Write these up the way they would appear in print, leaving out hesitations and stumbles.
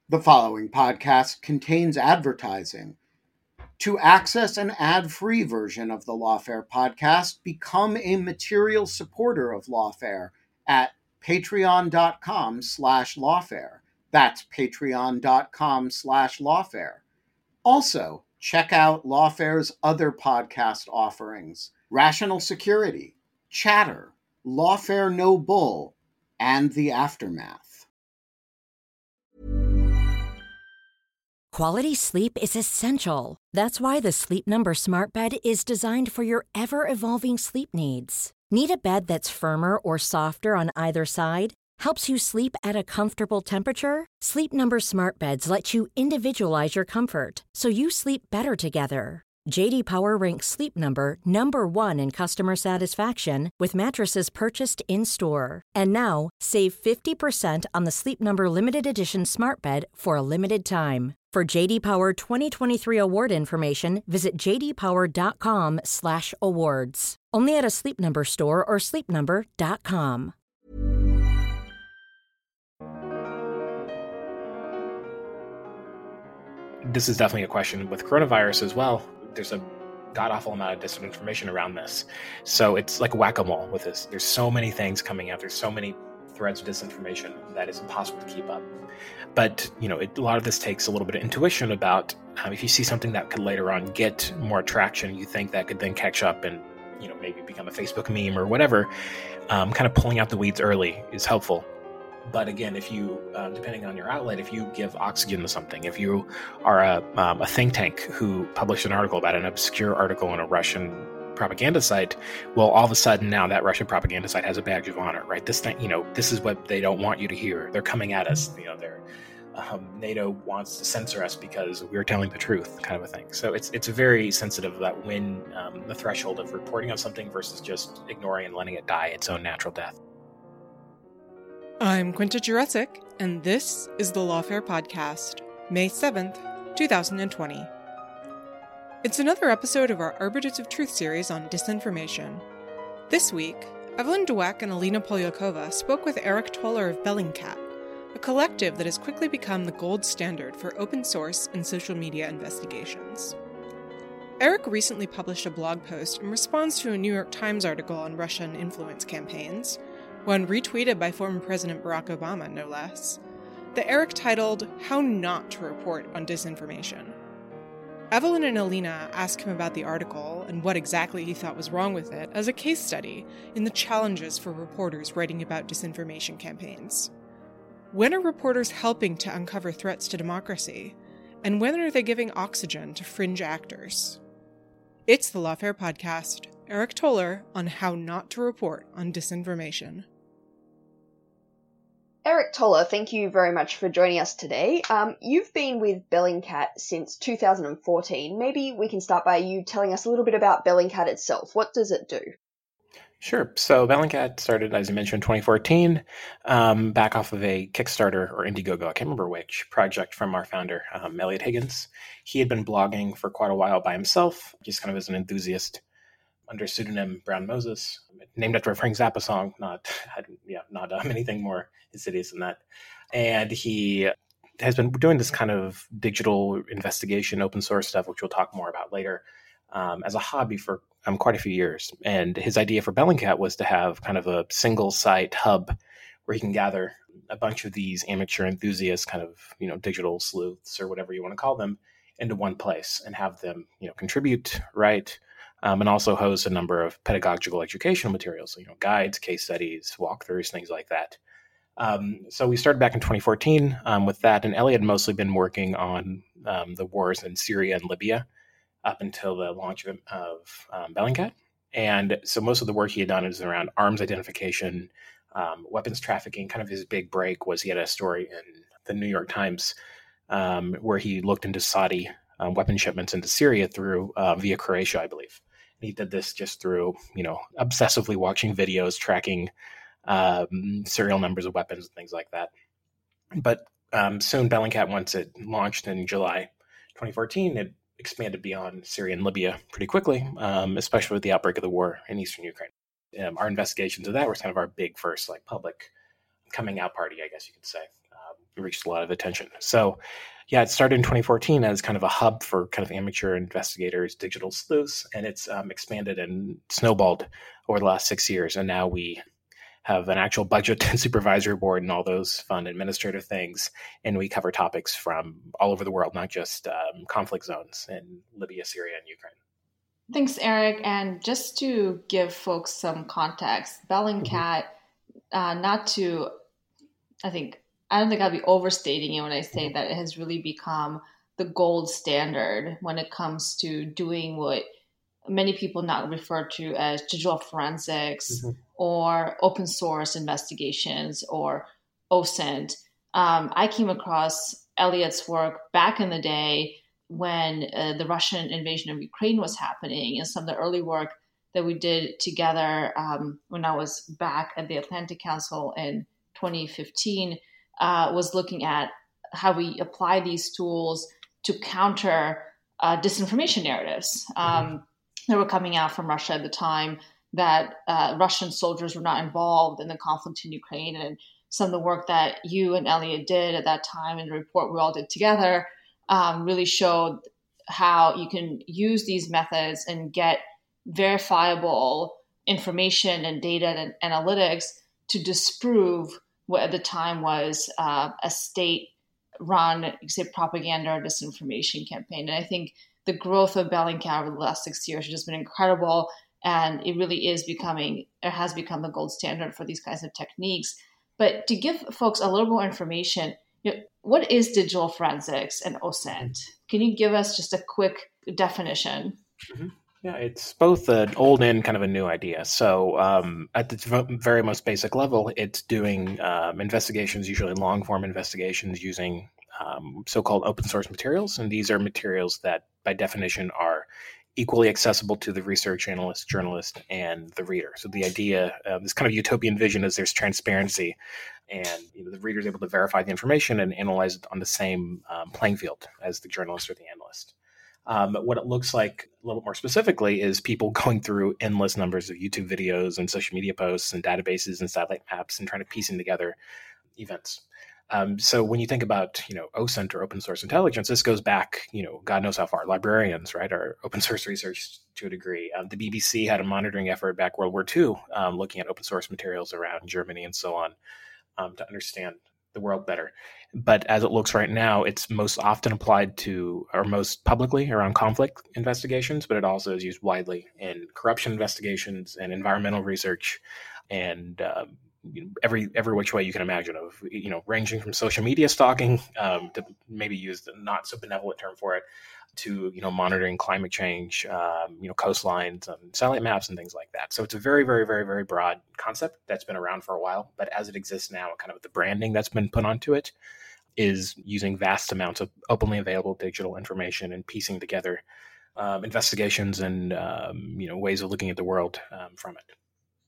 The following podcast contains advertising. To access an ad-free version of the Lawfare podcast, become a material supporter of Lawfare at patreon.com/lawfare. That's patreon.com/lawfare. Also, check out Lawfare's other podcast offerings: Rational Security, Chatter, Lawfare No Bull, and The Aftermath. Quality sleep is essential. That's why the Sleep Number Smart Bed is designed for your ever-evolving sleep needs. Need a bed that's firmer or softer on either side? Helps you sleep at a comfortable temperature? Sleep Number Smart Beds let you individualize your comfort so you sleep better together. J.D. Power ranks Sleep Number number 1 in customer satisfaction with mattresses purchased in-store. And now, save 50% on the Sleep Number Limited Edition Smart Bed for a limited time. For J.D. Power 2023 award information, visit jdpower.com/awards. Only at a Sleep Number store or sleepnumber.com. This is definitely a question with coronavirus as well. There's a god-awful amount of disinformation around this. So it's like whack-a-mole with this. There's so many things coming out. There's so many threads of disinformation that it's impossible to keep up. But, a lot of this takes a little bit of intuition about if you see something that could later on get more traction, you think that could then catch up and, maybe become a Facebook meme or whatever. Kind of pulling out the weeds early is helpful. But again, if you, depending on your outlet, if you give oxygen to something, if you are a think tank who published an article about an obscure article on a Russian propaganda site, well, all of a sudden now that Russian propaganda site has a badge of honor, right? This thing, this is what they don't want you to hear. They're coming at us. NATO wants to censor us because we're telling the truth, kind of a thing. So it's very sensitive about when the threshold of reporting on something versus just ignoring and letting it die its own natural death. I'm Quinta Jurecic, and this is the Lawfare Podcast, May 7th, 2020. It's another episode of our Arbiters of Truth series on disinformation. This week, Evelyn Dweck and Alina Polyakova spoke with Eric Toller of Bellingcat, a collective that has quickly become the gold standard for open source and social media investigations. Eric recently published a blog post in response to a New York Times article on Russian influence campaigns, one retweeted by former President Barack Obama, no less, that Eric titled, "How Not to Report on Disinformation." Evelyn and Alina asked him about the article and what exactly he thought was wrong with it as a case study in the challenges for reporters writing about disinformation campaigns. When are reporters helping to uncover threats to democracy? And when are they giving oxygen to fringe actors? It's the Lawfare Podcast, Eric Toller on How Not to Report on Disinformation. Eric Toller, thank you very much for joining us today. You've been with Bellingcat since 2014. Maybe we can start by you telling us a little bit about Bellingcat itself. What does it do? Sure. So Bellingcat started, as you mentioned, in 2014, back off of a Kickstarter or Indiegogo, I can't remember which, project from our founder, Elliot Higgins. He had been blogging for quite a while by himself, just kind of as an enthusiast, under pseudonym Brown Moses, named after a Frank Zappa song, not anything more insidious than that. And he has been doing this kind of digital investigation, open source stuff, which we'll talk more about later, as a hobby for quite a few years. And his idea for Bellingcat was to have kind of a single site hub where he can gather a bunch of these amateur enthusiasts, kind of, digital sleuths or whatever you want to call them, into one place and have them, contribute, write, and also host a number of pedagogical educational materials, so, guides, case studies, walkthroughs, things like that. So we started back in 2014 with that, and Elliot had mostly been working on the wars in Syria and Libya up until the launch of Bellingcat. And so most of the work he had done is around arms identification, weapons trafficking. Kind of his big break was he had a story in the New York Times where he looked into Saudi weapon shipments into Syria through via Croatia, I believe. And he did this just through, obsessively watching videos, tracking serial numbers of weapons and things like that. But soon Bellingcat, once it launched in July 2014, it expanded beyond Syria and Libya pretty quickly, especially with the outbreak of the war in eastern Ukraine. Our investigations of that were kind of our big first public coming out party, I guess you could say. reached a lot of attention. So yeah, it started in 2014 as kind of a hub for kind of amateur investigators, digital sleuths, and it's expanded and snowballed over the last 6 years. And now we have an actual budget and supervisory board and all those fun administrative things. And we cover topics from all over the world, not just conflict zones in Libya, Syria, and Ukraine. Thanks, Eric. And just to give folks some context, Bellingcat, I don't think I'll be overstating it when I say that it has really become the gold standard when it comes to doing what many people now refer to as digital forensics or open source investigations or OSINT. I came across Elliot's work back in the day when the Russian invasion of Ukraine was happening, and some of the early work that we did together when I was back at the Atlantic Council in 2015 was looking at how we apply these tools to counter disinformation narratives that were coming out from Russia at the time, that Russian soldiers were not involved in the conflict in Ukraine. And some of the work that you and Elliot did at that time and the report we all did together really showed how you can use these methods and get verifiable information and data and analytics to disprove what at the time was a state-run propaganda or disinformation campaign. And I think the growth of Bellingcat over the last 6 years has just been incredible, and it really has become the gold standard for these kinds of techniques. But to give folks a little more information, what is digital forensics and OSINT? Can you give us just a quick definition? Yeah, it's both an old and kind of a new idea. So at the very most basic level, it's doing investigations, usually long-form investigations using so-called open source materials. And these are materials that, by definition, are equally accessible to the research analyst, journalist, and the reader. So the idea, this kind of utopian vision, is there's transparency, and the reader is able to verify the information and analyze it on the same playing field as the journalist or the analyst. What it looks like a little more specifically is people going through endless numbers of YouTube videos and social media posts and databases and satellite maps and trying to piecing together events. So when you think about, OSINT or open source intelligence, this goes back, God knows how far. Librarians, right, are open source research to a degree. The BBC had a monitoring effort back World War II, looking at open source materials around Germany and so on, to understand the world better. But as it looks right now, it's most often applied to, or most publicly, around conflict investigations, but it also is used widely in corruption investigations and environmental research and every which way you can imagine, of ranging from social media stalking to maybe use the not so benevolent term for it, to monitoring climate change, coastlines, satellite maps, and things like that. So it's a very, very, very, very broad concept that's been around for a while. But as it exists now, kind of the branding that's been put onto it is using vast amounts of openly available digital information and piecing together investigations and ways of looking at the world from it.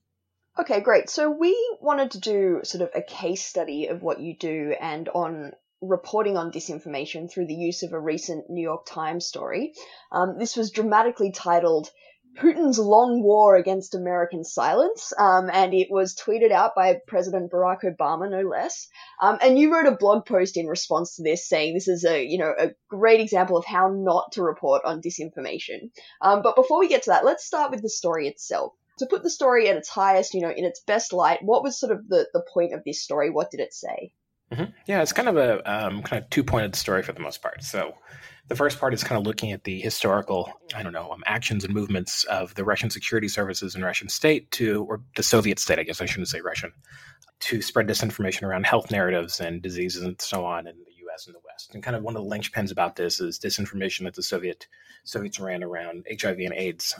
Okay, great. So we wanted to do sort of a case study of what you do and on reporting on disinformation through the use of a recent New York Times story. This was dramatically titled Putin's Long War Against American Silence, and it was tweeted out by President Barack Obama, no less. And you wrote a blog post in response to this saying this is a great example of how not to report on disinformation. But before we get to that, let's start with the story itself. To put the story at its highest, in its best light, what was sort of the point of this story? What did it say? Mm-hmm. Yeah, it's kind of a kind of two-pointed story for the most part. So the first part is kind of looking at the historical, actions and movements of the Russian security services and Russian state or the Soviet state, I guess I shouldn't say Russian, to spread disinformation around health narratives and diseases and so on in the U.S. and the West. And kind of one of the linchpins about this is disinformation that the Soviets ran around HIV and AIDS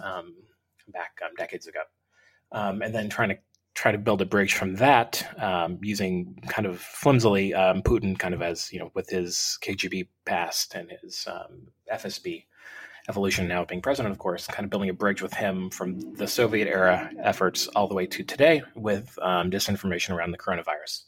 back decades ago. And then try to build a bridge from that using kind of flimsily Putin kind of as, with his KGB past and his FSB evolution now being president, of course, kind of building a bridge with him from the Soviet era efforts all the way to today with disinformation around the coronavirus.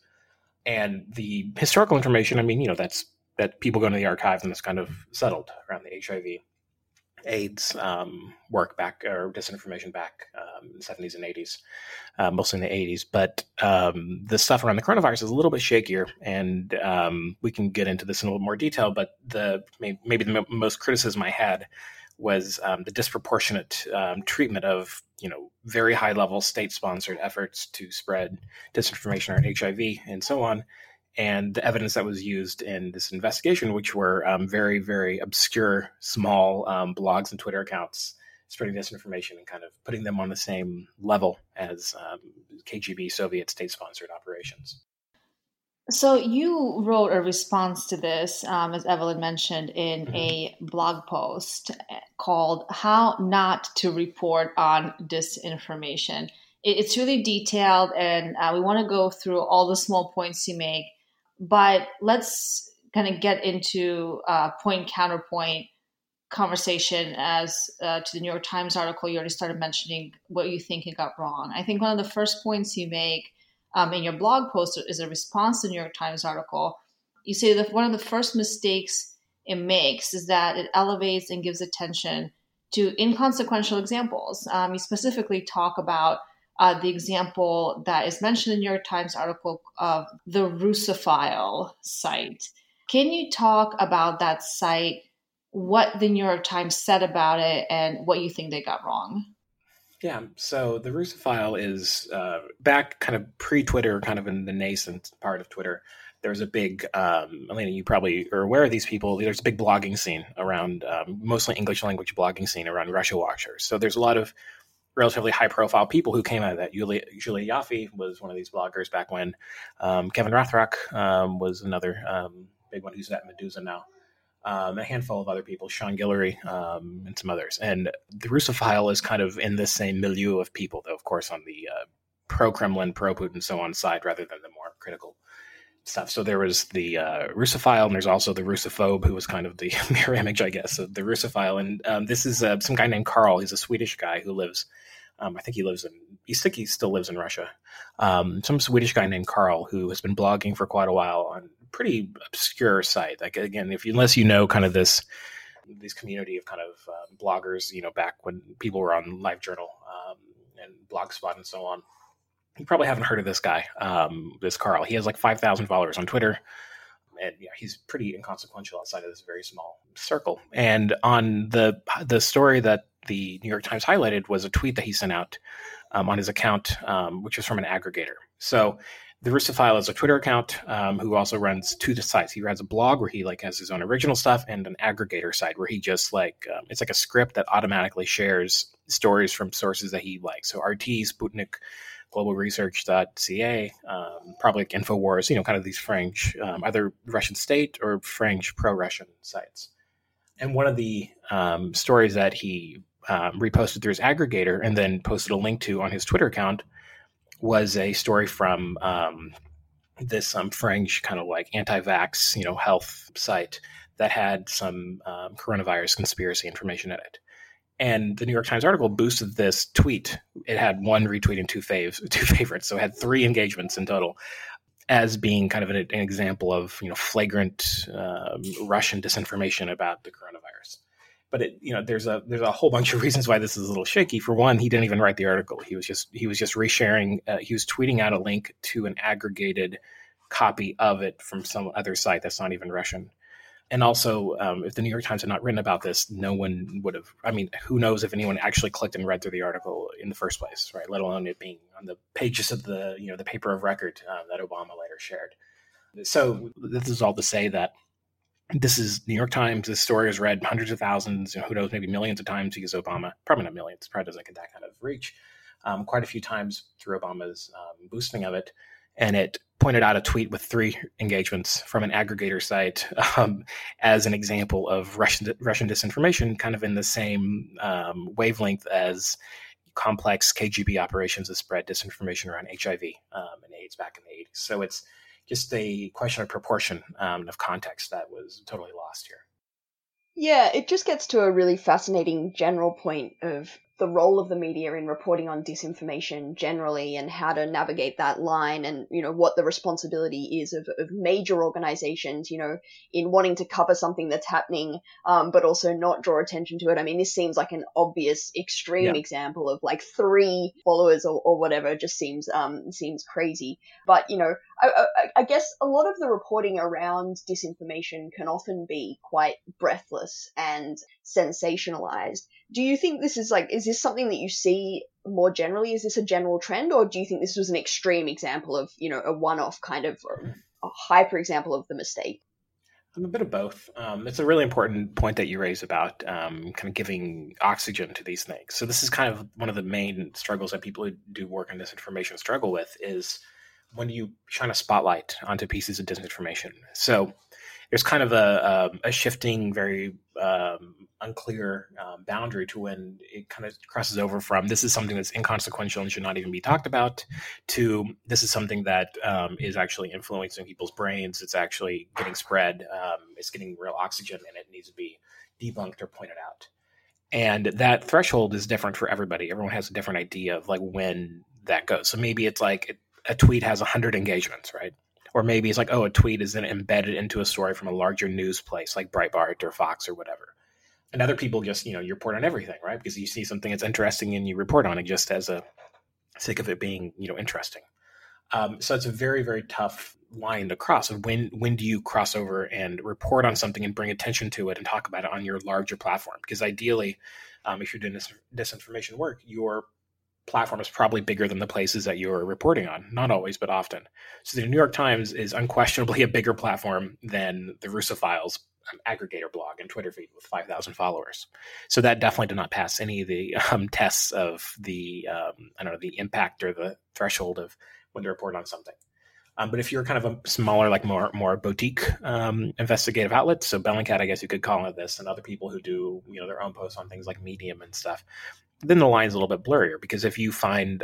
And the historical information, that's that people go into the archives and it's kind of settled around the HIV AIDS work back, or disinformation back in the 70s and 80s, mostly in the 80s. But the stuff around the coronavirus is a little bit shakier, and we can get into this in a little more detail. But maybe the most criticism I had was the disproportionate treatment of very high level state sponsored efforts to spread disinformation around HIV and so on, and the evidence that was used in this investigation, which were very, very obscure, small blogs and Twitter accounts spreading disinformation and kind of putting them on the same level as KGB Soviet state-sponsored operations. So you wrote a response to this, as Evelyn mentioned, in a blog post called How Not to Report on Disinformation. It's really detailed, and we want to go through all the small points you make, but let's kind of get into point-counterpoint conversation as to the New York Times article. You already started mentioning what you think it got wrong. I think one of the first points you make in your blog post is a response to the New York Times article. You say that one of the first mistakes it makes is that it elevates and gives attention to inconsequential examples. You specifically talk about the example that is mentioned in the New York Times article of the Russophile site. Can you talk about that site, what the New York Times said about it, and what you think they got wrong? Yeah, so the Russophile is back kind of pre-Twitter, kind of in the nascent part of Twitter. There's a big, Elena, you probably are aware of these people. There's a big blogging scene around, mostly English language blogging scene around Russia Watchers. So there's a lot of relatively high-profile people who came out of that. Julia Yaffe was one of these bloggers back when. Kevin Rothrock was another big one who's at Medusa now. A handful of other people, Sean Guillory, and some others. And the Russophile is kind of in this same milieu of people, though, of course, on the pro-Kremlin, pro-Putin, so on side, rather than the more critical stuff. So there was the Russophile, and there's also the Russophobe, who was kind of the mirror image, I guess, of the Russophile. And this is some guy named Carl. He's a Swedish guy who lives, I think he still lives in Russia. Some Swedish guy named Carl who has been blogging for quite a while on pretty obscure site. Like, again, unless you know kind of this community of kind of bloggers, back when people were on LiveJournal and Blogspot and so on, you probably haven't heard of this guy, this Carl. He has like 5,000 followers on Twitter, and he's pretty inconsequential outside of this very small circle. And on the story that the New York Times highlighted was a tweet that he sent out on his account, which was from an aggregator. So the Russophile is a Twitter account who also runs two sites. He runs a blog where he has his own original stuff, and an aggregator site where he just it's like a script that automatically shares stories from sources that he likes. So RT, Sputnik, globalresearch.ca, probably like InfoWars, kind of these fringe, either Russian state or fringe pro-Russian sites. And one of the stories that he reposted through his aggregator and then posted a link to on his Twitter account was a story from this fringe kind of like anti-vax, health site that had some coronavirus conspiracy information in it. And the New York Times article boosted this tweet. It had one retweet and two favorites. So it had 3 engagements in total as being kind of an example of, flagrant Russian disinformation about the coronavirus. But there's a whole bunch of reasons why this is a little shaky. For one, he didn't even write the article. He was just resharing. He was tweeting out a link to an aggregated copy of it from some other site that's not even Russian. And also, if the New York Times had not written about this, no one would have. I mean, who knows if anyone actually clicked and read through the article in the first place, right? Let alone it being on the pages of the the paper of record that Obama later shared. So this is all to say that this is New York Times. This story is read hundreds of thousands, who knows, maybe millions of times because Obama, probably not millions, probably doesn't get that kind of reach, quite a few times through Obama's boosting of it. And it pointed out a tweet with 3 engagements from an aggregator site as an example of Russian disinformation, kind of in the same wavelength as complex KGB operations that spread disinformation around HIV and AIDS back in the 80s. So it's just a question of proportion of context that was totally lost here. Yeah, it just gets to a really fascinating general point of the role of the media in reporting on disinformation generally, and how to navigate that line, and, what the responsibility is of major organizations, in wanting to cover something that's happening, but also not draw attention to it. I mean, this seems like an obvious extreme example of like 3 followers or whatever. Just seems crazy. But, I guess a lot of the reporting around disinformation can often be quite breathless and sensationalized. Do you think this is this something that you see more generally? Is this a general trend, or do you think this was an extreme example of, a one-off kind of a hyper example of the mistake? I'm a bit of both. It's a really important point that you raise about kind of giving oxygen to these things. So this is kind of one of the main struggles that people who do work on disinformation struggle with, is when you shine a spotlight onto pieces of disinformation. So there's kind of a shifting, very unclear boundary to when it kind of crosses over from this is something that's inconsequential and should not even be talked about, to this is something that is actually influencing people's brains. It's actually getting spread. It's getting real oxygen, and it needs to be debunked or pointed out. And that threshold is different for everybody. Everyone has a different idea of like when that goes. So maybe it's like a tweet has 100 engagements, right? Or maybe it's like, a tweet is then embedded into a story from a larger news place like Breitbart or Fox or whatever. And other people just, you report on everything, right? Because you see something that's interesting and you report on it just as a sake of it being, interesting. So it's a very, very tough line to cross. Of when do you cross over and report on something and bring attention to it and talk about it on your larger platform? Because ideally, if you're doing this disinformation work, your platform is probably bigger than the places that you're reporting on. Not always, but often. So the New York Times is unquestionably a bigger platform than the Russophiles aggregator blog and Twitter feed with 5,000 followers. So that definitely did not pass any of the tests of the, the impact or the threshold of when to report on something. But if you're kind of a smaller, like more boutique investigative outlet, so Bellingcat, I guess you could call it this, and other people who do, their own posts on things like Medium and stuff, then the line's a little bit blurrier, because if you find,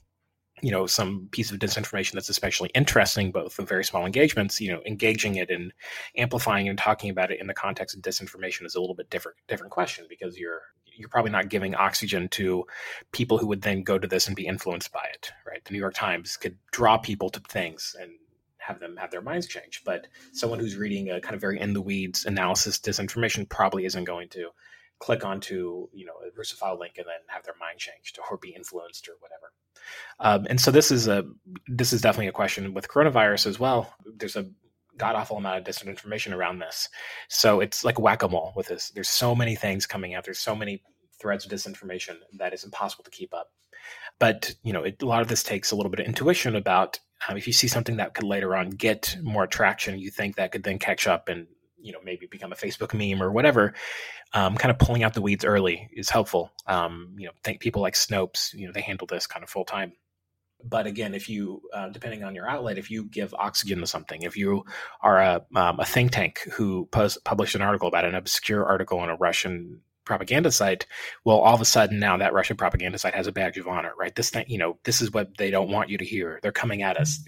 some piece of disinformation that's especially interesting, both with very small engagements, engaging it and amplifying and talking about it in the context of disinformation is a little bit different question, because you're probably not giving oxygen to people who would then go to this and be influenced by it, right? The New York Times could draw people to things and have them have their minds change, but someone who's reading a kind of very in the weeds analysis disinformation probably isn't going to click onto, a Russophile link and then have their mind changed or be influenced or whatever. And so this is definitely a question with coronavirus as well. There's a god awful amount of disinformation around this. So it's like whack-a-mole with this. There's so many things coming out. There's so many threads of disinformation that it's impossible to keep up. But, a lot of this takes a little bit of intuition about if you see something that could later on get more traction, you think that could then catch up and, maybe become a Facebook meme or whatever, kind of pulling out the weeds early is helpful. Think people like Snopes, they handle this kind of full time. But again, if you, depending on your outlet, if you give oxygen to something, if you are a think tank who published an article about an obscure article on a Russian propaganda site, well, all of a sudden now that Russian propaganda site has a badge of honor, right? This thing, this is what they don't want you to hear. They're coming at us,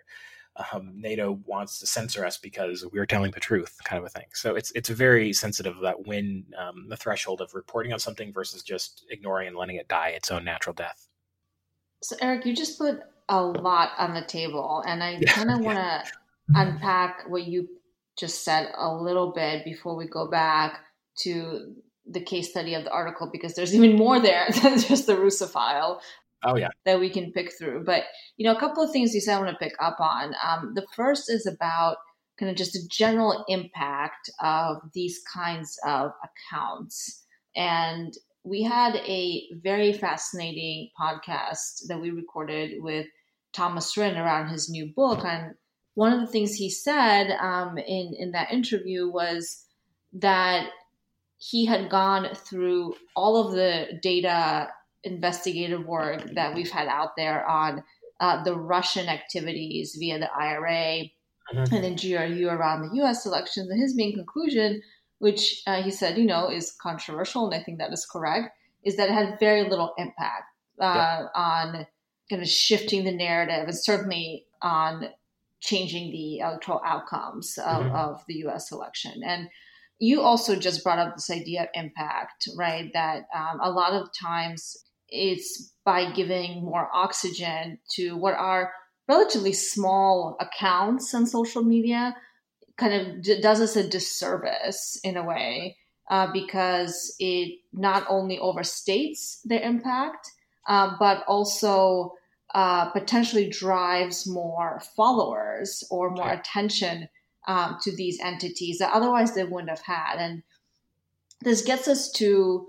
NATO wants to censor us because we're telling the truth, kind of a thing. So it's very sensitive that when the threshold of reporting on something versus just ignoring and letting it die its own natural death. So Eric, you just put a lot on the table, and I kind of want to unpack what you just said a little bit before we go back to the case study of the article, because there's even more there than just the Russophile. Oh, yeah. That we can pick through. But, a couple of things you said I want to pick up on. The first is about kind of just a general impact of these kinds of accounts. And we had a very fascinating podcast that we recorded with Thomas Rinn around his new book. And one of the things he said in that interview was that he had gone through all of the data investigative work that we've had out there on the Russian activities via the IRA and then GRU around the U.S. elections. And his main conclusion, which he said, is controversial, and I think that is correct, is that it had very little impact on kind of shifting the narrative, and certainly on changing the electoral outcomes of the U.S. election. And you also just brought up this idea of impact, right? That a lot of times it's by giving more oxygen to what are relatively small accounts on social media, kind of does us a disservice in a way, because it not only overstates their impact, but also potentially drives more followers or more attention to these entities that otherwise they wouldn't have had. And this gets us to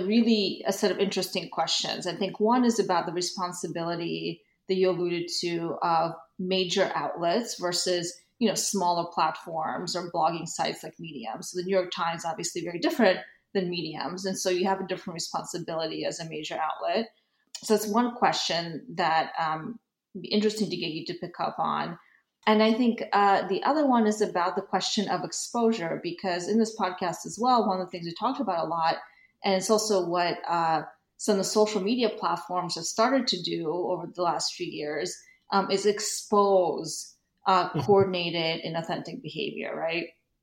a set of interesting questions. I think one is about the responsibility that you alluded to of major outlets versus, smaller platforms or blogging sites like Medium. So the New York Times, obviously very different than Mediums. And so you have a different responsibility as a major outlet. So it's one question that would be interesting to get you to pick up on. And I think the other one is about the question of exposure, because in this podcast as well, one of the things we talked about a lot, and it's also what some of the social media platforms have started to do over the last few years, is expose coordinated and authentic behavior, right?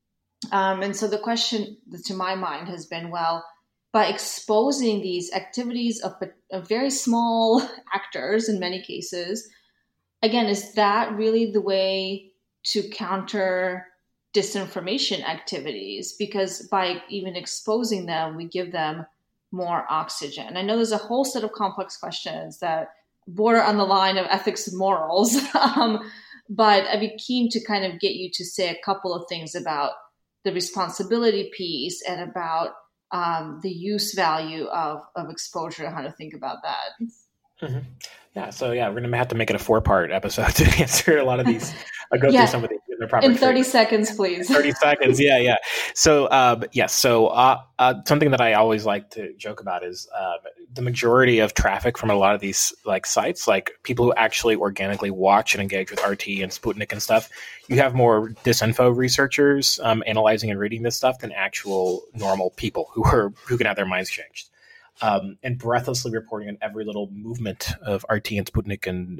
And so the question to my mind has been, well, by exposing these activities of very small actors in many cases, again, is that really the way to counter disinformation activities? Because by even exposing them, we give them more oxygen. I know there's a whole set of complex questions that border on the line of ethics and morals, but I'd be keen to kind of get you to say a couple of things about the responsibility piece and about the use value of exposure, how to think about that. Mm-hmm. Yeah. So we're going to have to make it a 4-part episode to answer a lot of these. I'll go through some of these in the proper in 30 seconds, please. 30 seconds. Yeah. So, something that I always like to joke about is the majority of traffic from a lot of these sites, like people who actually organically watch and engage with RT and Sputnik and stuff. You have more disinfo researchers analyzing and reading this stuff than actual normal people who can have their minds changed. And breathlessly reporting on every little movement of RT and Sputnik and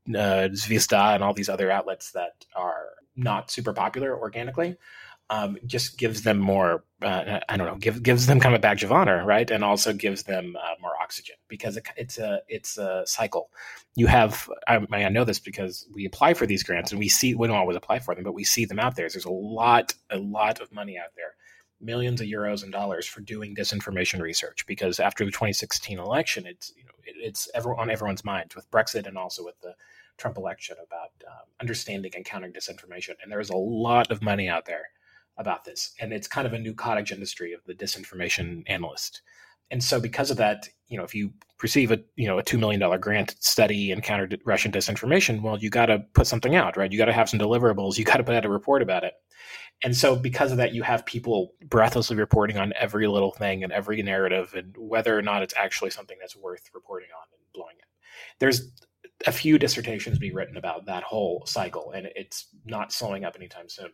Zvezda and all these other outlets that are not super popular organically, just gives them more, gives them kind of a badge of honor, right? And also gives them more oxygen, because it's a cycle. You have, I know this because we apply for these grants and we don't always apply for them, but we see them out there. There's a lot of money out there. Millions of euros and dollars for doing disinformation research, because after the 2016 election, it's on everyone's minds with Brexit and also with the Trump election about understanding and countering disinformation. And there's a lot of money out there about this, and it's kind of a new cottage industry of the disinformation analyst. And so because of that, if you receive a $2 million grant to study and counter Russian disinformation, well, you got to put something out, right? You got to have some deliverables. You got to put out a report about it. And so because of that, you have people breathlessly reporting on every little thing and every narrative, and whether or not it's actually something that's worth reporting on and blowing it. There's a few dissertations being written about that whole cycle, and it's not slowing up anytime soon.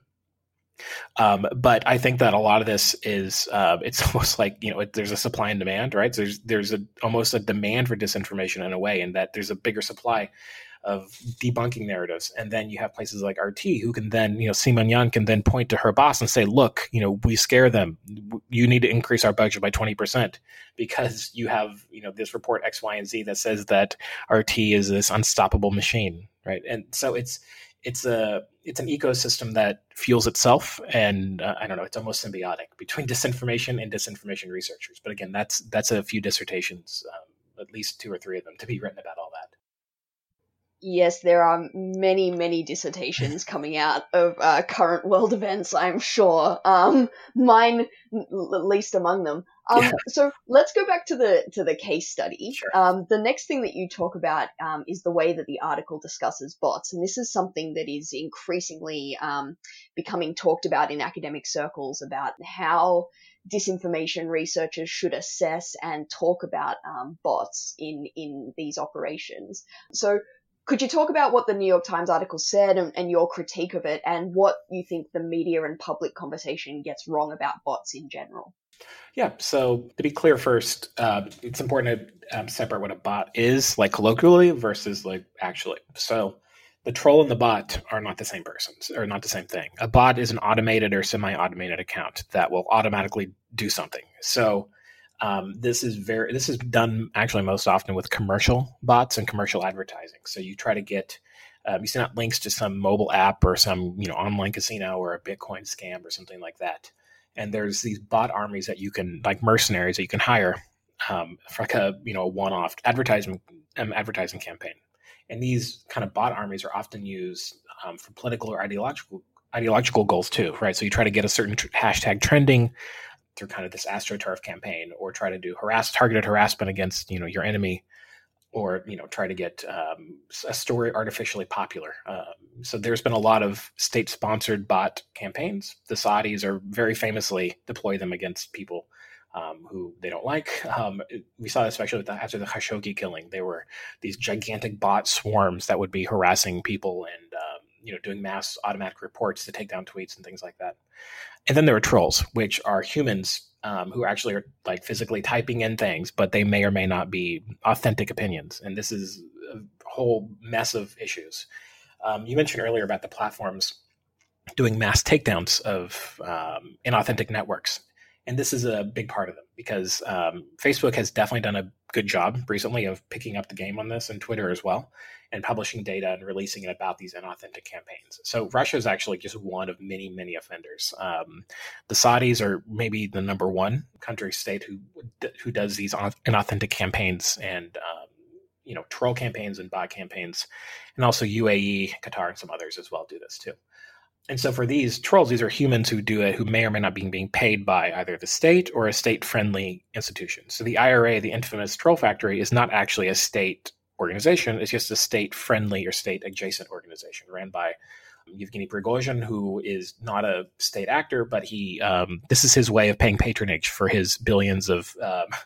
But I think that a lot of this is it's almost like there's a supply and demand, right? So there's almost a demand for disinformation in a way, and that there's a bigger supply of debunking narratives. And then you have places like RT who can then, Simon Yan can then point to her boss and say, look, we scare them. You need to increase our budget by 20% because you have, this report X, Y, and Z that says that RT is this unstoppable machine, right? And so it's an ecosystem that fuels itself, and it's almost symbiotic between disinformation and disinformation researchers. But again, that's a few dissertations, at least 2 or 3 of them, to be written about all that. Yes, there are many, many dissertations coming out of current world events, I'm sure. Mine, least among them. So let's go back to the case study. Sure. The next thing that you talk about is the way that the article discusses bots, and this is something that is increasingly becoming talked about in academic circles about how disinformation researchers should assess and talk about bots in these operations. So could you talk about what the New York Times article said and your critique of it, and what you think the media and public conversation gets wrong about bots in general? Yeah. So to be clear first, it's important to separate what a bot is, like colloquially, versus like actually. So The troll and the bot are not the same persons, or not the same thing. A bot is an automated or semi-automated account that will automatically do something. So this is done actually most often with commercial bots and commercial advertising. So you try to get you send out links to some mobile app or some online casino or a Bitcoin scam or something like that. And there's these bot armies that you can, like mercenaries, that you can hire for like a one-off advertising campaign. And these kind of bot armies are often used for political or ideological goals too, right? So you try to get a certain hashtag trending through kind of this AstroTurf campaign, or try to do targeted harassment against your enemy, or try to get a story artificially popular. So there's been a lot of state-sponsored bot campaigns. The Saudis are very famously deploy them against people who they don't like. We saw this especially after the Khashoggi killing. There were these gigantic bot swarms that would be harassing people and doing mass automatic reports to take down tweets and things like that. And then there are trolls, which are humans who actually are like physically typing in things, but they may or may not be authentic opinions. And this is a whole mess of issues. You mentioned earlier about the platforms doing mass takedowns of inauthentic networks. And this is a big part of them because Facebook has definitely done a good job recently of picking up the game on this, and Twitter as well, and publishing data and releasing it about these inauthentic campaigns. So Russia is actually just one of many, many offenders. The Saudis are maybe the number one country state who does these inauthentic campaigns and troll campaigns and bot campaigns, and also UAE, Qatar, and some others as well do this too. And so for these trolls, these are humans who do it, who may or may not be being paid by either the state or a state-friendly institution. So the IRA, the infamous Troll Factory, is not actually a state organization. It's just a state-friendly or state-adjacent organization ran by Yevgeny Prigozhin, who is not a state actor, but this is his way of paying patronage for his billions of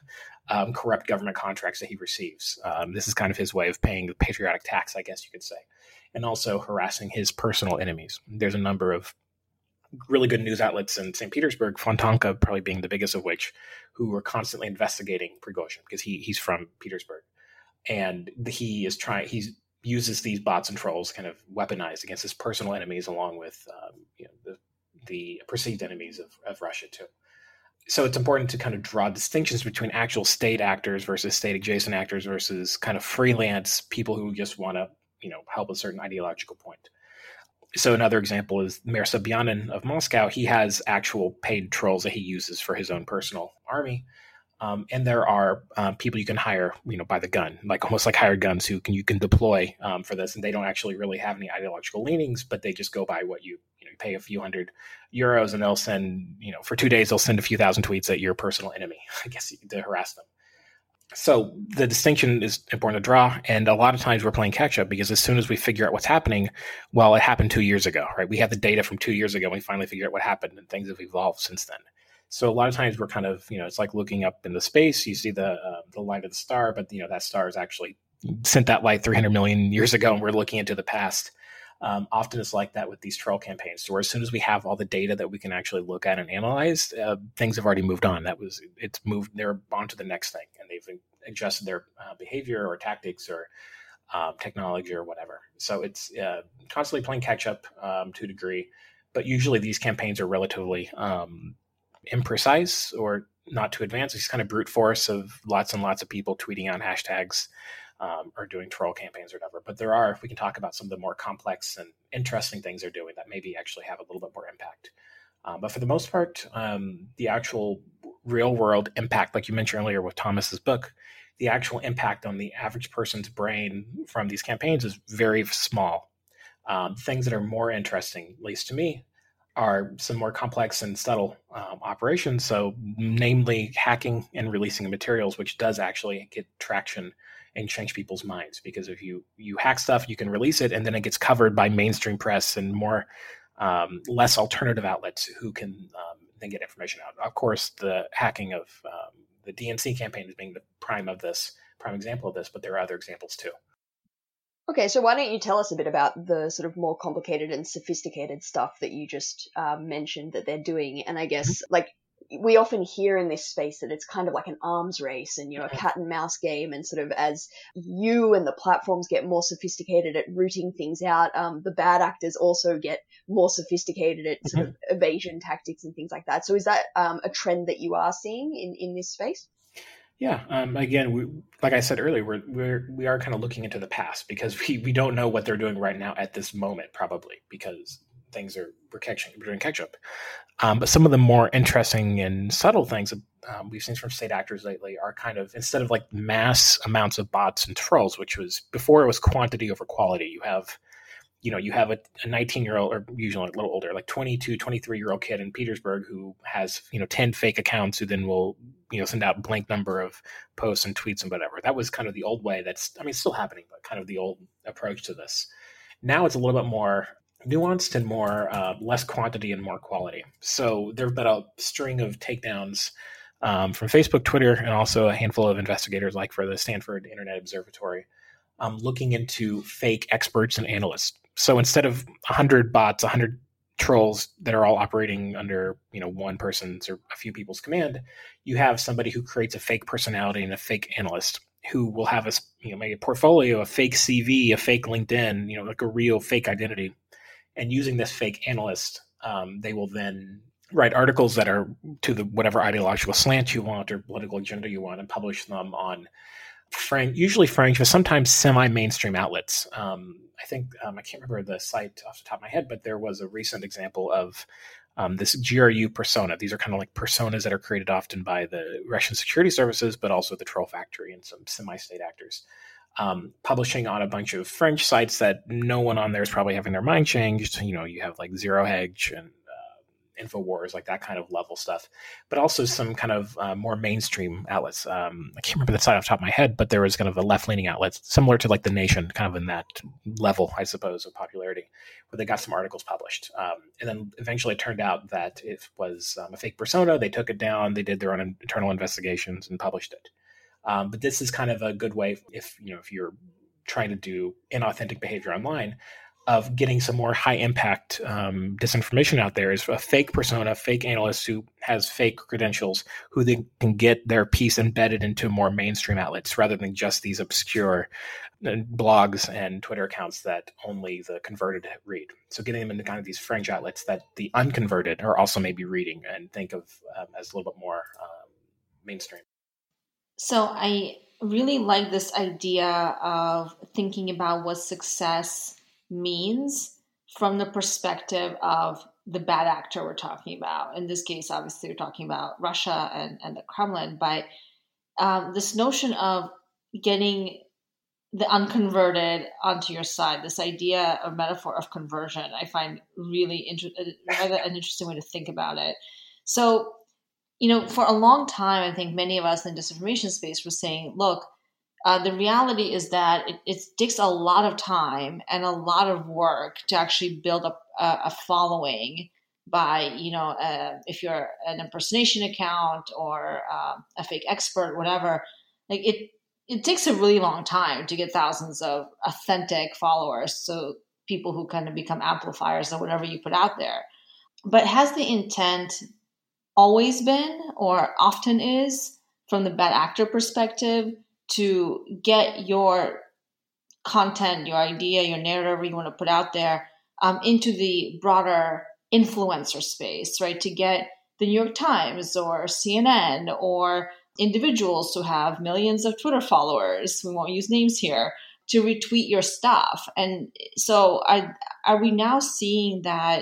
corrupt government contracts that he receives. This is kind of his way of paying the patriotic tax, I guess you could say, and also harassing his personal enemies. There's a number of really good news outlets in St. Petersburg, Fontanka probably being the biggest of which, who are constantly investigating Prigozhin because he's from Petersburg. And he uses these bots and trolls kind of weaponized against his personal enemies, along with the perceived enemies of Russia too. So it's important to kind of draw distinctions between actual state actors versus state adjacent actors versus kind of freelance people who just want to help a certain ideological point. So another example is Mayor Sobyanin of Moscow. He has actual paid trolls that he uses for his own personal army. And there are people you can hire, by the gun, like almost like hired guns you can deploy for this. And they don't actually really have any ideological leanings, but they just go by what you pay a few €100 and they'll send, for 2 days, they'll send a few thousand tweets at your personal enemy, I guess, to harass them. So the distinction is important to draw, and a lot of times we're playing catch up because as soon as we figure out what's happening, well, it happened 2 years ago, right? We have the data from 2 years ago, and we finally figure out what happened, and things have evolved since then. So a lot of times we're kind of, it's like looking up into space. You see the light of the star, but that star is actually sent that light 300 million years ago, and we're looking into the past. Often it's like that with these troll campaigns, where as soon as we have all the data that we can actually look at and analyze, things have already moved on. It's moved. They're on to the next thing, and they've adjusted their behavior or tactics or technology or whatever. So it's constantly playing catch up to a degree, but usually these campaigns are relatively imprecise or not too advanced. It's kind of brute force of lots and lots of people tweeting out hashtags. Or doing troll campaigns or whatever. But we can talk about some of the more complex and interesting things they're doing that maybe actually have a little bit more impact. But for the most part, the actual real world impact, like you mentioned earlier with Thomas's book, the actual impact on the average person's brain from these campaigns is very small. Things that are more interesting, at least to me, are some more complex and subtle operations. So namely hacking and releasing of materials, which does actually get traction and change people's minds, because if you hack stuff, you can release it and then it gets covered by mainstream press and more less alternative outlets who can then get information out. Of course, the hacking of the DNC campaign is being the prime example of this, but there are other examples too. Okay, so why don't you tell us a bit about the sort of more complicated and sophisticated stuff that you just mentioned that they're doing, and I guess we often hear in this space that it's kind of like an arms race and, a cat and mouse game, and sort of as you and the platforms get more sophisticated at rooting things out, the bad actors also get more sophisticated at sort of evasion tactics and things like that. So is that a trend that you are seeing in this space? Yeah. Again, like I said earlier, we are kind of looking into the past because we don't know what they're doing right now at this moment, probably because we're doing catch up. But some of the more interesting and subtle things that we've seen from state actors lately are kind of, instead of like mass amounts of bots and trolls, which was before, it was quantity over quality. You have a 19-year-old, or usually a little older, like 22, 23-year-old kid in Petersburg who has, 10 fake accounts who then will, send out a blank number of posts and tweets and whatever. That was kind of the old way. It's still happening, but kind of the old approach to this. Now it's a little bit more nuanced and more less quantity and more quality. So there have been a string of takedowns from Facebook, Twitter, and also a handful of investigators, like for the Stanford Internet Observatory, looking into fake experts and analysts. So instead of 100 bots, 100 trolls that are all operating under, one person's or a few people's command, you have somebody who creates a fake personality and a fake analyst who will have maybe a portfolio, a fake CV, a fake LinkedIn, like a real fake identity. And using this fake analyst, they will then write articles that are to the whatever ideological slant you want or political agenda you want, and publish them on usually French, but sometimes semi-mainstream outlets. I think I can't remember the site off the top of my head, but there was a recent example of this GRU persona. These are kind of like personas that are created often by the Russian security services, but also the Troll Factory and some semi-state actors. Publishing on a bunch of French sites that no one on there is probably having their mind changed. You have like Zero Hedge and InfoWars, like that kind of level stuff, but also some kind of more mainstream outlets. I can't remember the site off the top of my head, but there was kind of a left-leaning outlet similar to like The Nation, kind of in that level, I suppose, of popularity, where they got some articles published. And then eventually it turned out that it was a fake persona. They took it down. They did their own internal investigations and published it. But this is kind of a good way if you're trying to do inauthentic behavior online, of getting some more high impact disinformation out there, is a fake persona, fake analyst who has fake credentials, who then can get their piece embedded into more mainstream outlets rather than just these obscure blogs and Twitter accounts that only the converted read. So getting them into kind of these French outlets that the unconverted are also maybe reading and think of as a little bit more mainstream. So I really like this idea of thinking about what success means from the perspective of the bad actor we're talking about. In this case, obviously, we're talking about Russia and the Kremlin, but this notion of getting the unconverted onto your side, this idea or metaphor of conversion, I find really rather an interesting way to think about it. So, for a long time, I think many of us in the disinformation space were saying, look, the reality is that it takes a lot of time and a lot of work to actually build up a following by, if you're an impersonation account or a fake expert, whatever. Like it takes a really long time to get thousands of authentic followers. So people who kind of become amplifiers of whatever you put out there. But has the intent always been, or often is, from the bad actor perspective, to get your content, your idea, your narrative you want to put out there into the broader influencer space, right? To get the New York Times or CNN or individuals who have millions of Twitter followers, we won't use names here, to retweet your stuff. And so are we now seeing that,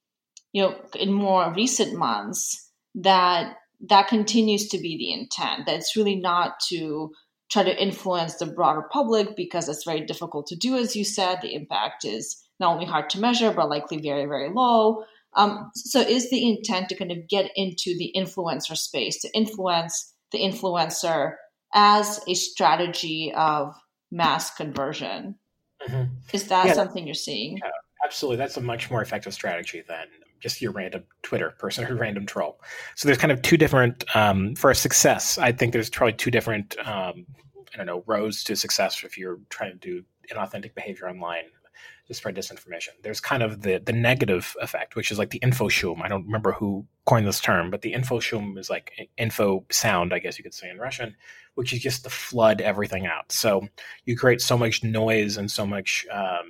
in more recent months, that continues to be the intent, that it's really not to try to influence the broader public because it's very difficult to do, as you said. The impact is not only hard to measure, but likely very, very low. So is the intent to kind of get into the influencer space, to influence the influencer as a strategy of mass conversion? Mm-hmm. Is that something you're seeing? Yeah, absolutely. That's a much more effective strategy than just your random Twitter person or random troll. So there's kind of two different, for success, I think there's probably two different, roads to success if you're trying to do inauthentic behavior online. to spread disinformation. There's kind of the negative effect, which is like the infoshum. I don't remember who coined this term, but the infoshum is like info sound, I guess you could say in Russian, which is just to flood everything out. So you create so much noise and so much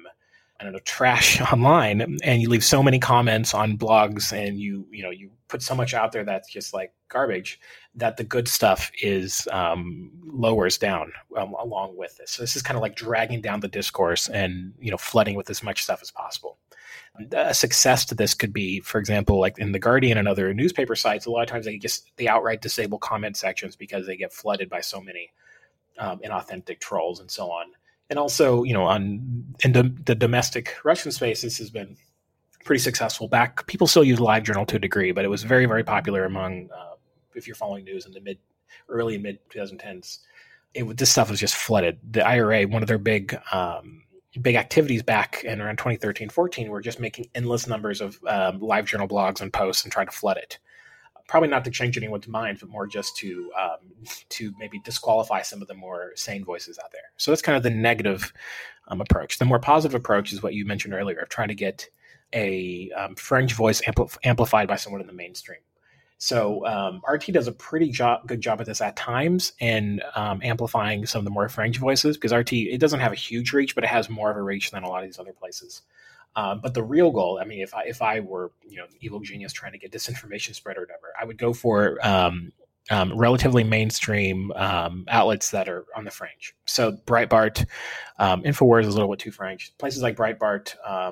trash online, and you leave so many comments on blogs, and you put so much out there that's just like garbage, that the good stuff is lowers down along with this. So this is kind of like dragging down the discourse and flooding with as much stuff as possible. A success to this could be, for example, like in The Guardian and other newspaper sites, a lot of times they outright disable comment sections because they get flooded by so many inauthentic trolls and so on. And also, in the domestic Russian space, this has been pretty successful. People still use LiveJournal to a degree, but it was very, very popular among, if you're following news in the early and mid 2010s. This stuff was just flooded. The IRA, one of their big activities back in around 2013-14, were just making endless numbers of LiveJournal blogs and posts and trying to flood it. Probably not to change anyone's mind, but more just to maybe disqualify some of the more sane voices out there. So that's kind of the negative approach. The more positive approach is what you mentioned earlier, of trying to get a French voice amplified by someone in the mainstream. So RT does a pretty good job at this at times in amplifying some of the more French voices, because RT, it doesn't have a huge reach, but it has more of a reach than a lot of these other places. But the real goal, I mean, if I were, evil genius trying to get disinformation spread or whatever, I would go for relatively mainstream outlets that are on the fringe. So Breitbart, InfoWars is a little bit too French. Places like Breitbart,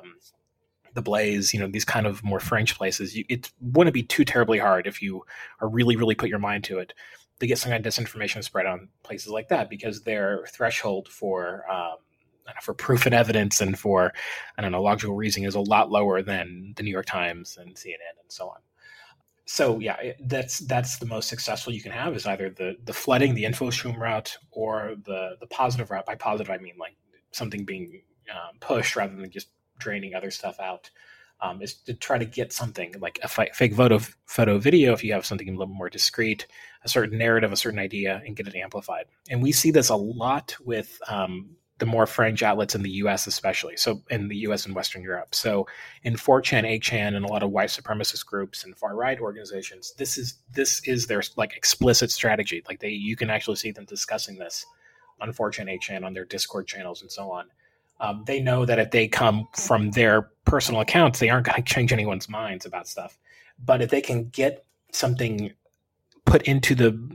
The Blaze, these kind of more French places, it wouldn't be too terribly hard if you are really, really put your mind to it to get some kind of disinformation spread on places like that, because their threshold for proof and evidence and for, logical reasoning is a lot lower than the New York Times and CNN and so on. So yeah, that's the most successful you can have, is either the flooding, the infoshum route, or the positive route. By positive, I mean like something being pushed rather than just draining other stuff out. Is to try to get something like a fake photo video, if you have something a little more discreet, a certain narrative, a certain idea, and get it amplified. And we see this a lot with the more French outlets in the U.S. especially, so in the U.S. and Western Europe. So in 4chan, 8chan, and a lot of white supremacist groups and far-right organizations, this is their like explicit strategy. Like you can actually see them discussing this on 4chan, 8chan, on their Discord channels and so on. They know that if they come from their personal accounts, they aren't going to change anyone's minds about stuff. But if they can get something put into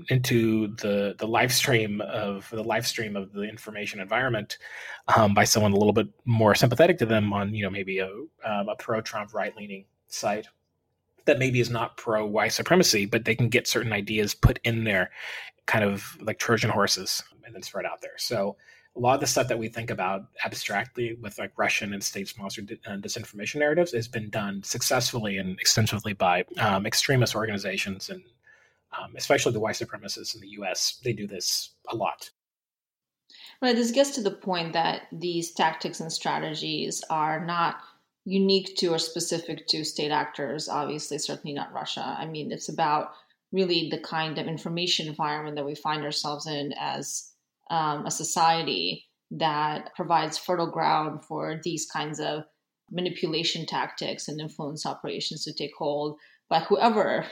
the live stream of the information environment by someone a little bit more sympathetic to them on maybe a pro-Trump right-leaning site that maybe is not pro-white supremacy, but they can get certain ideas put in there, kind of like Trojan horses, and then spread out there. So a lot of the stuff that we think about abstractly with like Russian and state-sponsored disinformation narratives has been done successfully and extensively by extremist organizations, and especially the white supremacists in the U.S. They do this a lot. Right. This gets to the point that these tactics and strategies are not unique to or specific to state actors. Obviously, certainly not Russia. I mean, it's about really the kind of information environment that we find ourselves in as a society that provides fertile ground for these kinds of manipulation tactics and influence operations to take hold by whoever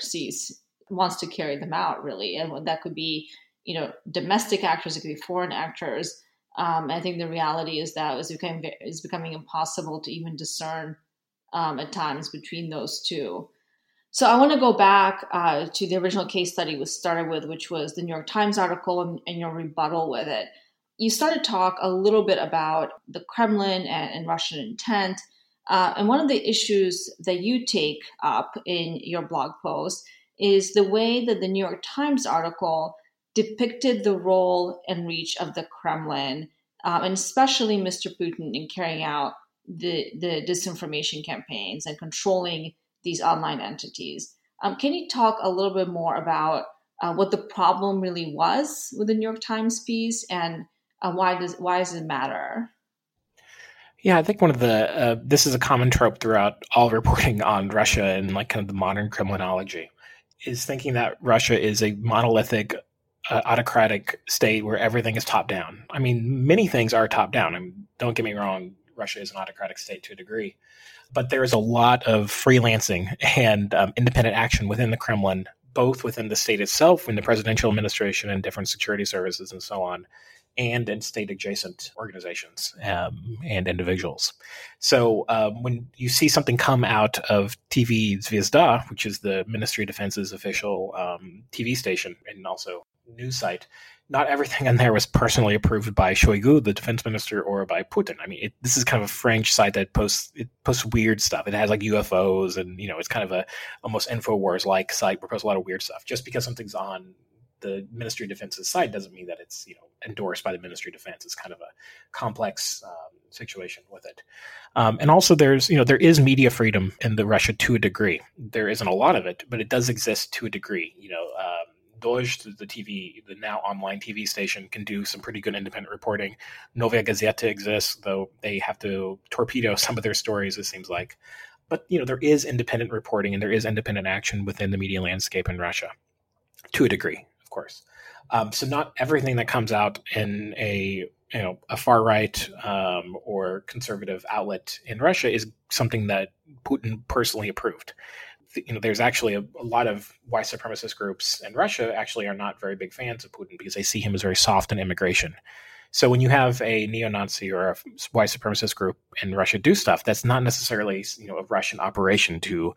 wants to carry them out, really. And that could be, domestic actors, it could be foreign actors. I think the reality is that it's becoming impossible to even discern at times between those two. So I want to go back to the original case study we started with, which was the New York Times article and your rebuttal with it. You started to talk a little bit about the Kremlin and Russian intent. And one of the issues that you take up in your blog post is the way that the New York Times article depicted the role and reach of the Kremlin, and especially Mr. Putin, in carrying out the disinformation campaigns and controlling these online entities. Can you talk a little bit more about what the problem really was with the New York Times piece, and why does it matter? Yeah, I think one of the this is a common trope throughout all reporting on Russia and like kind of the modern Kremlinology, is thinking that Russia is a monolithic, autocratic state where everything is top down. I mean, many things are top down. I mean, don't get me wrong. Russia is an autocratic state to a degree. But there is a lot of freelancing and independent action within the Kremlin, both within the state itself, in the presidential administration and different security services and so on, and in state-adjacent organizations and individuals. So when you see something come out of TV Zvezda, which is the Ministry of Defense's official TV station and also news site, not everything in there was personally approved by Shoigu, the defense minister, or by Putin. I mean, this is kind of a French site that posts weird stuff. It has like UFOs and, it's kind of a almost InfoWars-like site where it posts a lot of weird stuff. Just because something's on the Ministry of Defense's site doesn't mean that it's, endorsed by the Ministry of Defense. It's kind of a complex situation with it. And also there is media freedom in Russia to a degree. There isn't a lot of it, but it does exist to a degree. Dozhd, the now online TV station, can do some pretty good independent reporting. Novaya Gazeta exists, though they have to torpedo some of their stories, it seems like. But, there is independent reporting and there is independent action within the media landscape in Russia, to a degree, of course. So not everything that comes out in a far right or conservative outlet in Russia is something that Putin personally approved. There's actually a lot of white supremacist groups in Russia actually are not very big fans of Putin because they see him as very soft on immigration. So when you have a neo-Nazi or a white supremacist group in Russia do stuff, that's not necessarily, a Russian operation to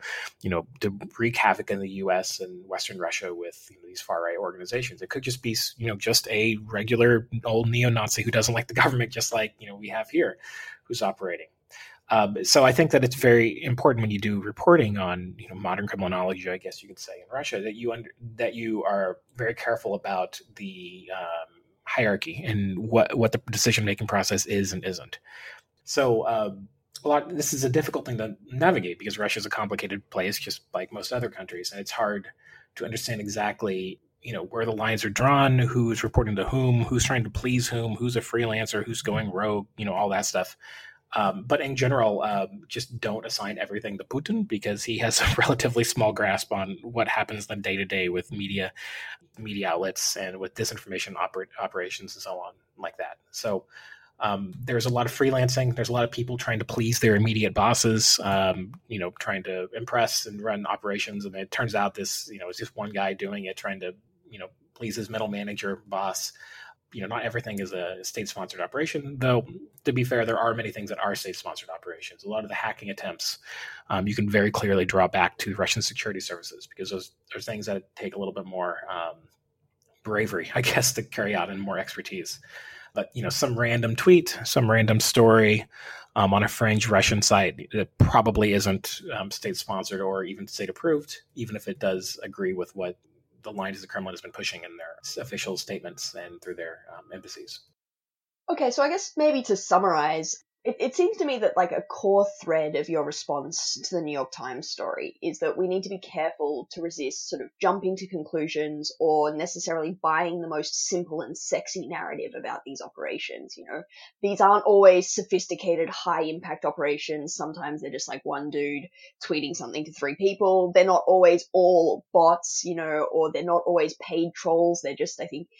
wreak havoc in the U.S. and Western Russia with these far-right organizations. It could just be, just a regular old neo-Nazi who doesn't like the government, just like, we have here, who's operating. So I think that it's very important when you do reporting on modern criminology, I guess you could say, in Russia, that you are very careful about the hierarchy and what the decision making process is and isn't. So this is a difficult thing to navigate because Russia is a complicated place, just like most other countries, and it's hard to understand exactly where the lines are drawn, who's reporting to whom, who's trying to please whom, who's a freelancer, who's going rogue, all that stuff. But in general, just don't assign everything to Putin because he has a relatively small grasp on what happens then day to day with media outlets and with disinformation operations and so on like that. So there's a lot of freelancing. There's a lot of people trying to please their immediate bosses, trying to impress and run operations. And it turns out it's just one guy doing it, trying to, please his middle manager boss. Not everything is a state-sponsored operation, though, to be fair, there are many things that are state-sponsored operations. A lot of the hacking attempts, you can very clearly draw back to Russian security services because those are things that take a little bit more bravery, I guess, to carry out and more expertise. But, some random tweet, some random story on a fringe Russian site that probably isn't state-sponsored or even state-approved, even if it does agree with what the lines the Kremlin has been pushing in their official statements and through their embassies. Okay, so I guess maybe to summarize, it seems to me that like a core thread of your response to the New York Times story is that we need to be careful to resist sort of jumping to conclusions or necessarily buying the most simple and sexy narrative about these operations. These aren't always sophisticated, high impact operations. Sometimes they're just like one dude tweeting something to 3 people. They're not always all bots, or they're not always paid trolls. They're just, I think,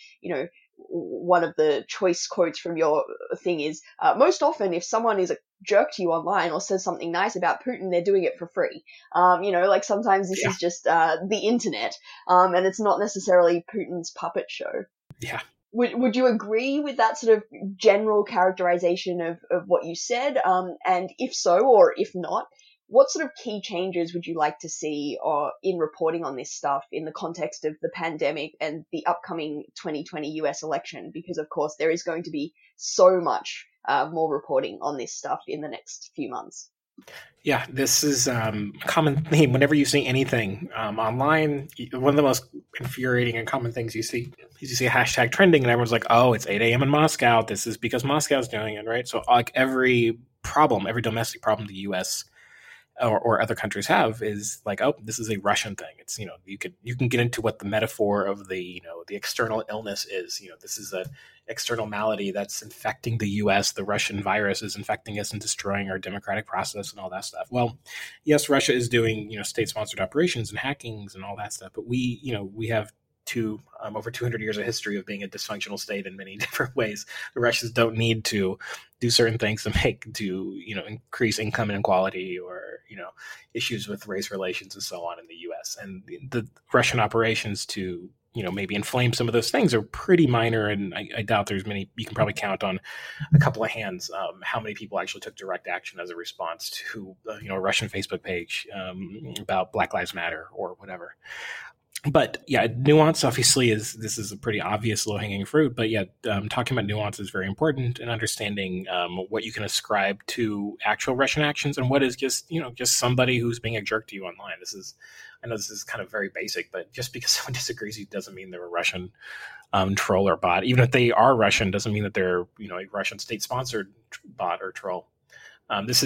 one of the choice quotes from your thing is, most often if someone is a jerk to you online or says something nice about Putin, they're doing it for free. Like sometimes this is just the internet, and it's not necessarily Putin's puppet show. Yeah. Would you agree with that sort of general characterization of what you said? And if so, or if not, what sort of key changes would you like to see in reporting on this stuff in the context of the pandemic and the upcoming 2020 US election? Because, of course, there is going to be so much more reporting on this stuff in the next few months. Yeah, this is a common theme. Whenever you see anything online, one of the most infuriating and common things you see is you see a hashtag trending and everyone's like, oh, it's 8 a.m. in Moscow. This is because Moscow's doing it, right? So like every domestic problem the U.S. or other countries have is like, oh, this is a Russian thing. It's, you can get into what the metaphor of the external illness is. This is an external malady that's infecting the U.S. The Russian virus is infecting us and destroying our democratic process and all that stuff. Well, yes, Russia is doing, state-sponsored operations and hackings and all that stuff, but we have over 200 years of history of being a dysfunctional state in many different ways. The Russians don't need to do certain things to increase income inequality or, issues with race relations and so on in the U.S. And the Russian operations to, maybe inflame some of those things are pretty minor. And I doubt there's many, you can probably count on a couple of hands how many people actually took direct action as a response to, a Russian Facebook page about Black Lives Matter or whatever. But yeah, nuance obviously this is a pretty obvious low-hanging fruit. But yeah, talking about nuance is very important, and understanding what you can ascribe to actual Russian actions and what is just somebody who's being a jerk to you online. I know this is kind of very basic, but just because someone disagrees with you doesn't mean they're a Russian troll or bot. Even if they are Russian, doesn't mean that they're a Russian state-sponsored bot or troll. This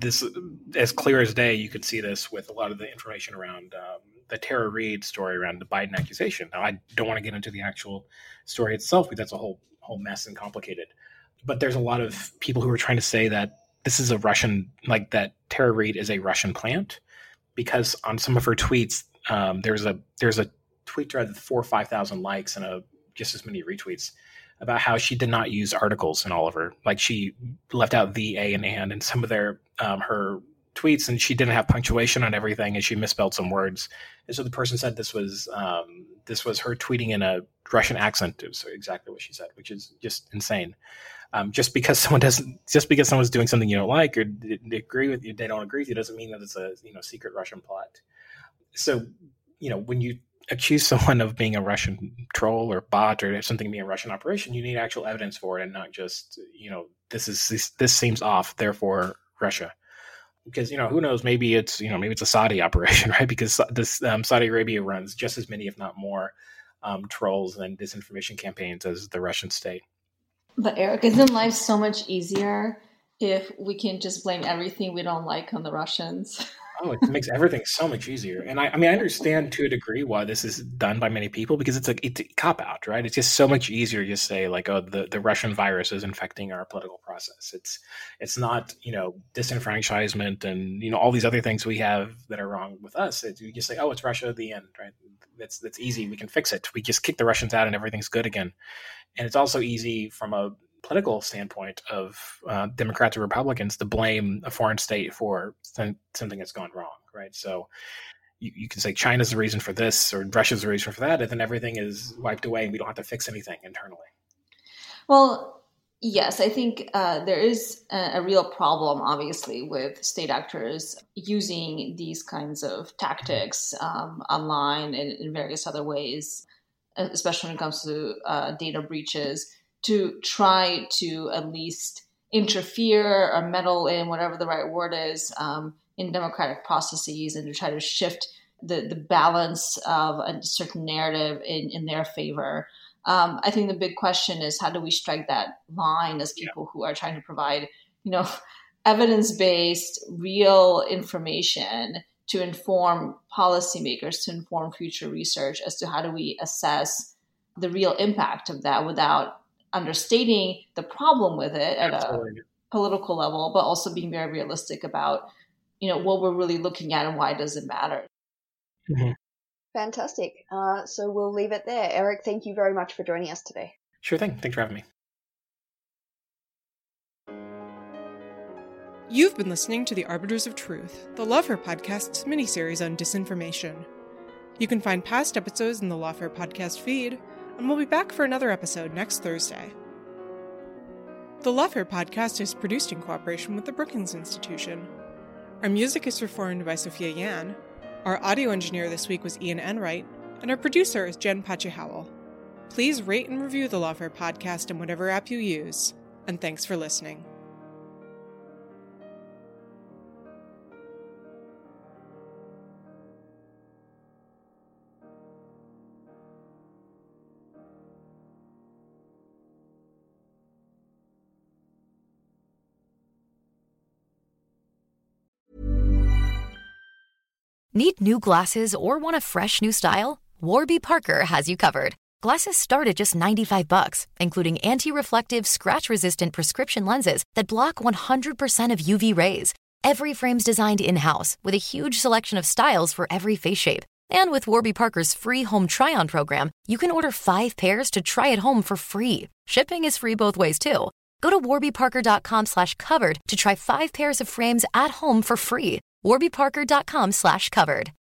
as clear as day. You could see this with a lot of the information around the Tara Reade story around the Biden accusation. Now, I don't want to get into the actual story itself, because that's a whole mess and complicated. But there's a lot of people who are trying to say that this is a Russian, like that Tara Reade is a Russian plant, because on some of her tweets, there's a tweet thread with 4,000 or 5,000 likes and just as many retweets about how she did not use articles in all of her. Like, she left out the, a, and in some of her tweets, and she didn't have punctuation on everything, and she misspelled some words. And so the person said this was her tweeting in a Russian accent. It was exactly what she said, which is just insane. Just because someone's doing something you don't like or they agree with you, they don't agree with you, doesn't mean that it's a secret Russian plot. So when you accuse someone of being a Russian troll or bot or something being a Russian operation, you need actual evidence for it, and not just this seems off, therefore Russia. Because who knows, maybe it's a Saudi operation, right? Because this Saudi Arabia runs just as many, if not more, trolls and disinformation campaigns as the Russian state. But Eric, isn't life so much easier if we can just blame everything we don't like on the Russians? Oh, it makes everything so much easier. And I understand to a degree why this is done by many people, because it's a cop-out, right? It's just so much easier to just say, like, oh, the Russian virus is infecting our political process. It's not, disenfranchisement and, all these other things we have that are wrong with us. You just say, oh, it's Russia at the end, right? That's easy. We can fix it. We just kick the Russians out and everything's good again. And it's also easy from a political standpoint of Democrats or Republicans to blame a foreign state for something that's gone wrong, right? So you can say China's the reason for this or Russia's the reason for that, and then everything is wiped away and we don't have to fix anything internally. Well, yes, I think there is a real problem, obviously, with state actors using these kinds of tactics online and in various other ways, especially when it comes to data breaches, to try to at least interfere or meddle in, whatever the right word is, in democratic processes, and to try to shift the balance of a certain narrative in their favor. I think the big question is, how do we strike that line as people who are trying to provide, evidence-based, real information to inform policymakers, to inform future research as to how do we assess the real impact of that without understating the problem with it at a political level, but also being very realistic about, what we're really looking at and why does it matter. Mm-hmm. Fantastic. So we'll leave it there. Eric, thank you very much for joining us today. Sure thing. Thanks for having me. You've been listening to The Arbiters of Truth, the Lawfare Podcast's miniseries on disinformation. You can find past episodes in the Lawfare Podcast feed, and we'll be back for another episode next Thursday. The Lawfare Podcast is produced in cooperation with the Brookings Institution. Our music is performed by Sophia Yan. Our audio engineer this week was Ian Enright, and our producer is Jen Pachi-Howell. Please rate and review the Lawfare Podcast in whatever app you use, and thanks for listening. Need new glasses or want a fresh new style? Warby Parker has you covered. Glasses start at just $95, including anti-reflective, scratch-resistant prescription lenses that block 100% of UV rays. Every frame's designed in-house with a huge selection of styles for every face shape. And with Warby Parker's free home try-on program, you can order 5 pairs to try at home for free. Shipping is free both ways, too. Go to warbyparker.com/covered to try 5 pairs of frames at home for free. warbyparker.com/covered.